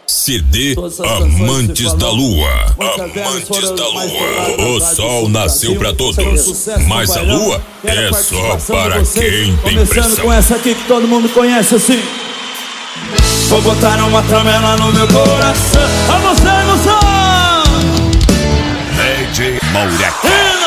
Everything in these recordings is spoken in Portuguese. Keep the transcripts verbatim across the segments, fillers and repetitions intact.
C D Amantes da Lua. Amantes da Lua. O sol nasceu pra todos, mas a lua é só para quem tem pressão. Começando com essa aqui que todo mundo conhece assim. Vou botar uma tramela no meu coração. A você no som. D J Maureca.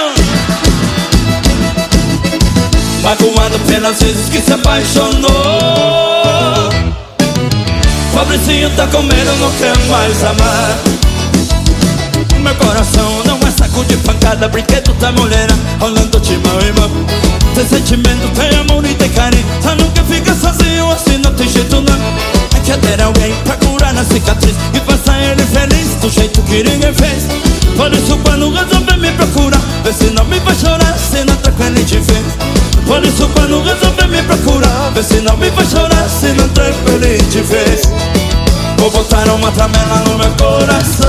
Magoado pelas vezes que se apaixonou. Pobrecinho tá com medo, não quer mais amar. Meu coração não é saco de pancada, brinquedo da mulher rolando de mão em mão. Tem sentimento, tem amor e tem carinho. Só nunca fica sozinho, assim não tem jeito não. É que ter alguém pra curar na cicatriz e passar ele feliz do jeito que ninguém fez. Por isso quando resolver me procurar, vê se não me vai chorar, se não tranca ele te vê. Por isso quando resolver me procurar, vê se não me vai chorar, se não tranca ele te vê. Vou botar uma tramela no meu coração.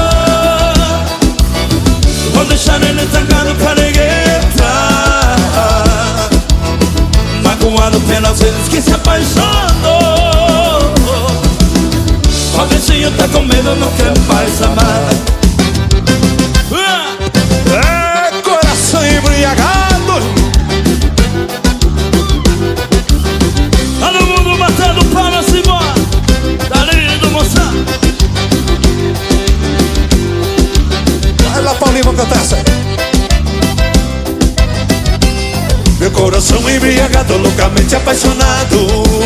Vou deixar ele trancado pra ninguém entrar. Magoado pelas vezes que se apaixonou. Pobrecinho tá com medo, não quer mais amar. É coração embriagado. Todo mundo batendo palma, Simão. Dali do moção. Vai lá, Paulinho, vou cantar essa. Meu coração embriagado, loucamente apaixonado.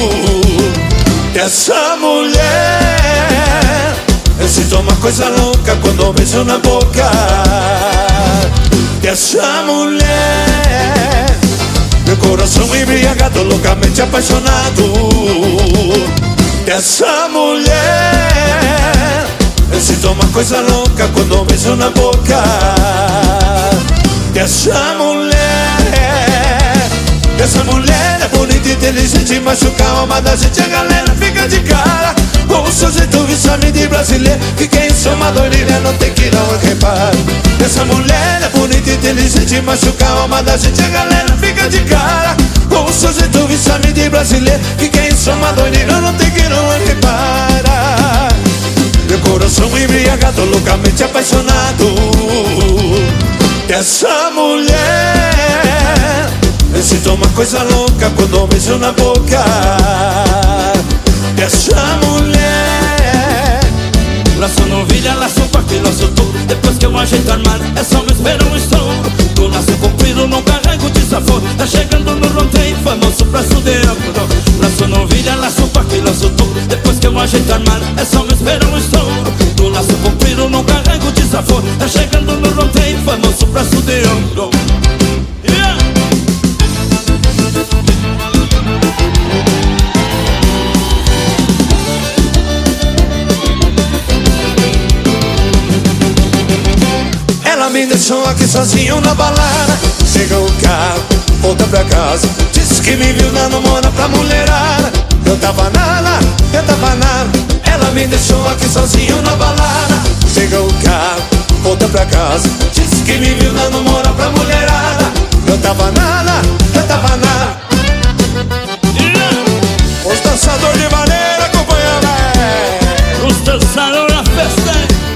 Essa mulher, eu sinto uma coisa louca quando eu beijo na boca dessa mulher. Meu coração embriagado, loucamente apaixonado dessa mulher. Eu sinto uma coisa louca quando eu beijo na boca dessa mulher. Essa mulher é bonita, inteligente, machuca a alma da gente, a galera fica de cara. Com o seu jeito vexame de brasileiro, que quem chama doideira não tem que não repare. Essa mulher é bonita, inteligente, machuca a alma da gente, a galera fica de cara. Com o seu jeito vexame de brasileiro, que quem chama doideira não tem que não repara. Meu coração embriagado, loucamente apaixonado dessa mulher. Eu sinto uma coisa louca quando eu beijo na boca dessa mulher. Laço novilha, laço paque, laço tudo. Depois que eu ajeito armário, é só me esperar um estouro. Do laço comprido, não carrego desaforo. Tá chegando no roteio, famoso braço de ouro. Laço novilha, laço paque, laço tudo. Depois que eu ajeito armário, é só me esperar um estouro. Do laço comprido, não carrego desaforo. Tá chegando no roteio, famoso braço de ouro. Yeah! Ela me deixou aqui sozinho na balada. Chegou o carro, volta pra casa. Disse que me viu na namora pra mulherada. Eu tava nada, eu tava nada. Ela me deixou aqui sozinho na balada. Chegou o carro, volta pra casa. Disse que me viu na namora pra mulherada. Eu tava nada, eu tava nada. Os dançadores de maneira acompanham, véi. Os dançadores na festa.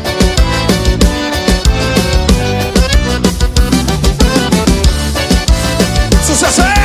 Sucesso é!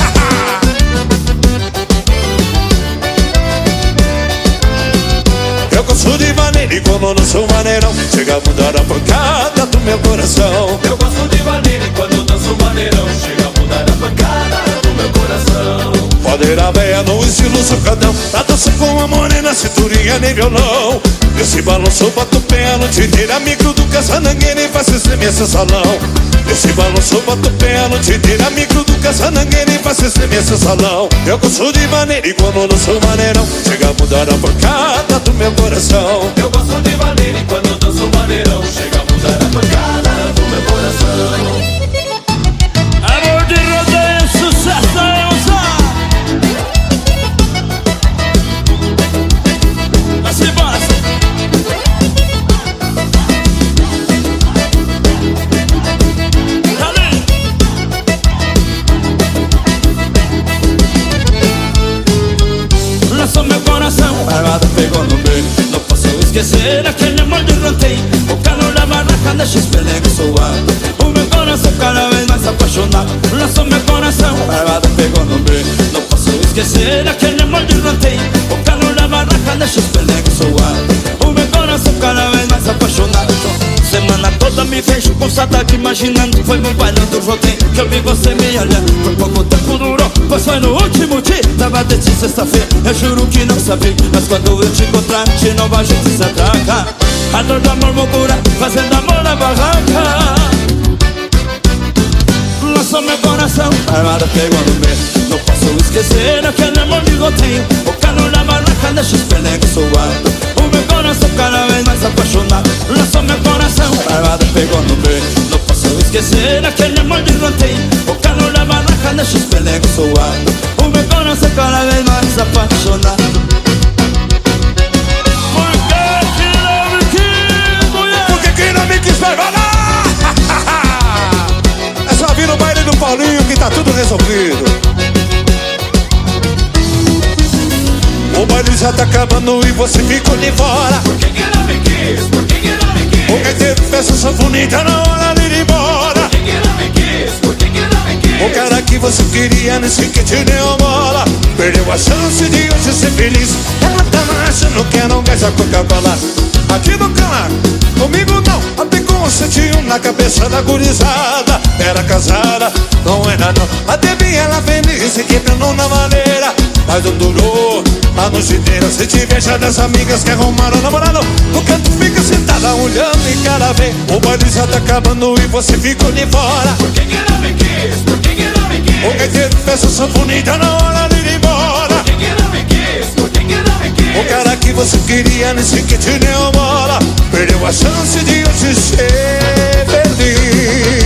Eu gosto de maneira e quando não sou maneirão, chega a mudar a pancada do meu coração. Eu gosto de maneira e quando danço maneirão, chega a mudar a pancada do meu coração. Madeira véia no estilo socadão, a dança com a morena, cinturinha nem violão. Esse balanço bate o pé a noite inteira, micro do caçanangueira e faz estremer esse salão. Esse balanço bate o pé a noite inteira, micro do caçanangueira e faz estremer esse salão. Eu gosto de maneira e quando não sou maneirão, chega a mudar a pancada do meu coração. Eu gosto de maneira e quando danço maneirão, chega a mudar a pancada do meu coração. Amor de rodeio, sucesso é usar. Vai se embora. Lançou meu coração, a armada pegou no meio. Não posso esquecer aquele amor de ranteio. O calor da barraca deixa os pelegos soar. O meu coração cada vez mais apaixonado lançou meu coração, barbado pegou no meio. Não posso esquecer aquele amor de ranteio. O calor da barraca deixa os pelegos soar. O meu coração cada vez mais apaixonado. Semana toda me vejo com saudade imaginando. Foi no baile do rodeio que eu vi você me olhando. Por pouco tempo durou, pois foi no último dia. Tava desde sexta-feira, eu juro que não sabia. Mas quando eu te encontrar, de novo a gente se atraca. A dor do amor moldura, fazendo amor na barraca. Lançou meu coração, armada pegou no meio. Não posso esquecer aquele amor de roteio. O calor da barraca deixa os pelegos soar. O meu coração cada vez mais apaixonado lançou meu coração, armada pegou no meio. Não posso esquecer aquele amor de roteio. O calor da barraca deixa os pelegos soar. O meu coração cada vez mais apaixonado. Por que que não me quis levar lá? É só vir no baile do Paulinho que tá tudo resolvido. O baile já tá acabando e você ficou de fora. Por que que não me quis? Por que que não me quis? O que teve festa sanfonita na hora de ir embora. Por que que não me quis? Por que que não me quis? O cara que você queria nesse que te deu bola perdeu a chance de hoje ser feliz. Ela tá achando que não quer Coca-Cola. Aqui no Camargo, comigo não. Até com o um na cabeça da gurizada. Era casada, não era não. Até vi ela feliz e quebrando na maneira. Mas não durou a noite inteira. Se te veja das amigas que arrumaram namorado, no canto fica sentada olhando e cara vê. O baile já tá acabando e você ficou de fora. Por que que não me quis? Por que que não me quis? O gaiteiro festa sanfonita na hora de ir embora. Por que que não me quis? Por que que não me quis? O cara que você queria nesse que te deu bola perdeu a chance de hoje ser feliz.